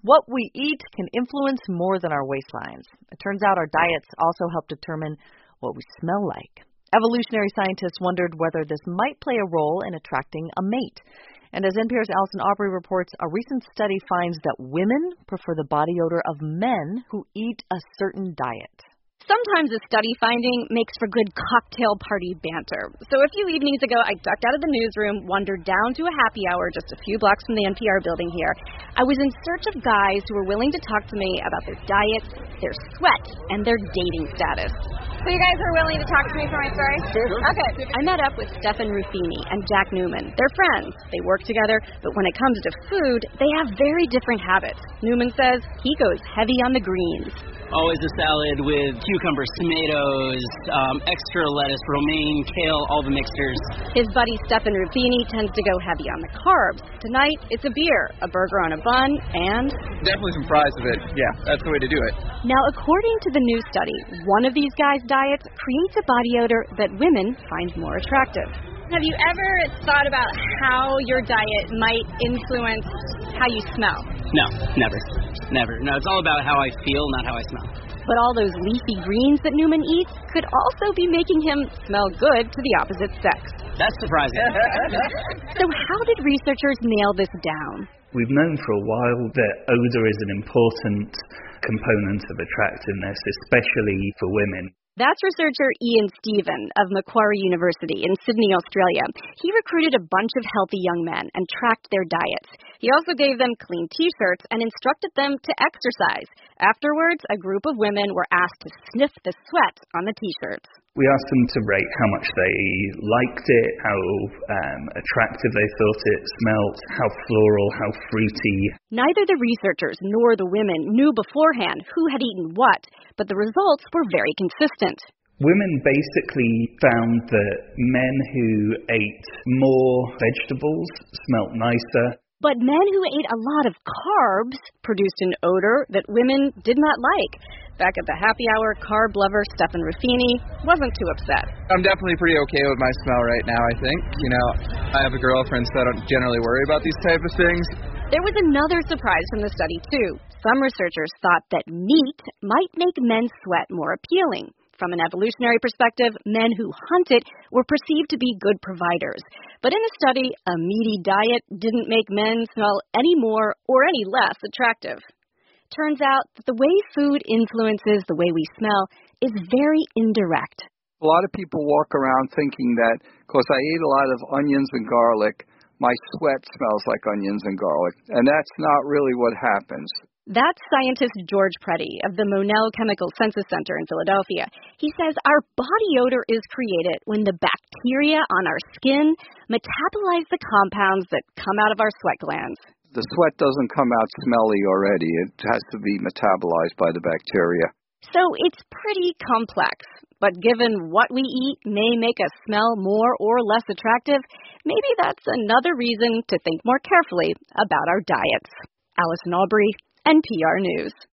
What we eat can influence more than our waistlines. It turns out our diets also help determine what we smell like. Evolutionary scientists wondered whether this might play a role in attracting a mate. And as NPR's Allison Aubrey reports, a recent study finds that women prefer the body odor of men who eat a certain diet. Sometimes a study finding makes for good cocktail party banter. So a few evenings ago, I ducked out of the newsroom, wandered down to a happy hour just a few blocks from the NPR building here. I was in search of guys who were willing to talk to me about their diets, their sweat, and their dating status. So you guys are willing to talk to me for my story? Sure. Okay. I met up with Stefan Ruffini and Jack Newman. They're friends. They work together, but when it comes to food, they have very different habits. Newman says he goes heavy on the greens. Always a salad with cucumbers, tomatoes, extra lettuce, romaine, kale, all the mixtures. His buddy Stefan Ruffini tends to go heavy on the carbs. Tonight, it's a beer, a burger on a bun, and... definitely some fries with it. Yeah, that's the way to do it. Now, according to the new study, one of these guys' diets creates a body odor that women find more attractive. Have you ever thought about how your diet might influence how you smell? No, never. No, it's all about how I feel, not how I smell. But all those leafy greens that Newman eats could also be making him smell good to the opposite sex. That's surprising. So how did researchers nail this down? We've known for a while that odor is an important component of attractiveness, especially for women. That's researcher Ian Stephen of Macquarie University in Sydney, Australia. He recruited a bunch of healthy young men and tracked their diets. He also gave them clean T-shirts and instructed them to exercise. Afterwards, a group of women were asked to sniff the sweat on the T-shirts. We asked them to rate how much they liked it, how attractive they thought it smelt, how floral, how fruity. Neither the researchers nor the women knew beforehand who had eaten what, but the results were very consistent. Women basically found that men who ate more vegetables smelt nicer. But men who ate a lot of carbs produced an odor that women did not like. Back at the happy hour, carb lover Stefan Ruffini wasn't too upset. I'm definitely pretty okay with my smell right now, I think. You know, I have a girlfriend, so I don't generally worry about these type of things. There was another surprise from the study, too. Some researchers thought that meat might make men's sweat more appealing. From an evolutionary perspective, men who hunted were perceived to be good providers. But in a study, a meaty diet didn't make men smell any more or any less attractive. Turns out that the way food influences the way we smell is very indirect. A lot of people walk around thinking that because I ate a lot of onions and garlic, my sweat smells like onions and garlic. And that's not really what happens. That's scientist George Preddy of the Monell Chemical Senses Center in Philadelphia. He says our body odor is created when the bacteria on our skin metabolize the compounds that come out of our sweat glands. The sweat doesn't come out smelly already. It has to be metabolized by the bacteria. So it's pretty complex. But given what we eat may make us smell more or less attractive, maybe that's another reason to think more carefully about our diets. Allison Aubrey, NPR News.